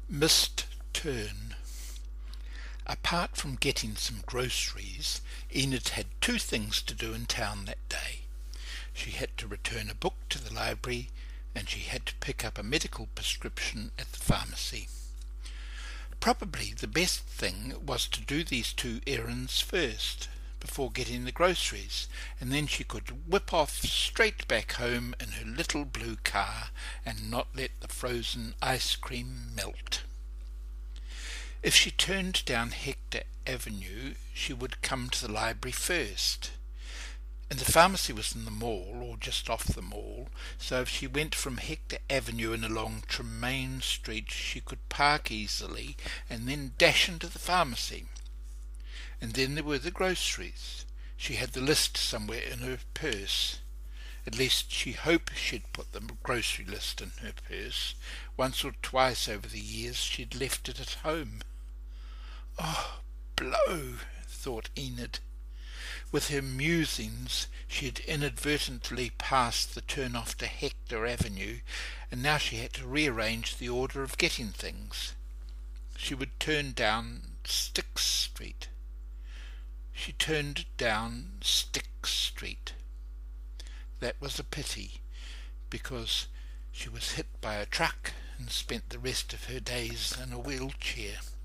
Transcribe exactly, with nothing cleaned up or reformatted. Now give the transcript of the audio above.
Missed turn. Apart from getting some groceries, Enid had two things to do in town that day. She had to return a book to the library, and she had to pick up a medical prescription at the pharmacy. Probably the best thing was to do these two errands first, before getting the groceries, and then she could whip off straight back home in her little blue car and not let the frozen ice cream melt. If she turned down Hector Avenue, she would come to the library first. And the pharmacy was in the mall, or just off the mall, so if she went from Hector Avenue and along Tremaine Street, she could park easily and then dash into the pharmacy. And then there were the groceries. She had the list somewhere in her purse. At least she hoped she'd put the grocery list in her purse. Once or twice over the years she'd left it at home. Oh, blow, thought Enid. With her musings she had inadvertently passed the turn-off to Hector Avenue, and now she had to rearrange the order of getting things. She would turn down Styx Street. She turned down Styx Street. That was a pity, because she was hit by a truck and spent the rest of her days in a wheelchair.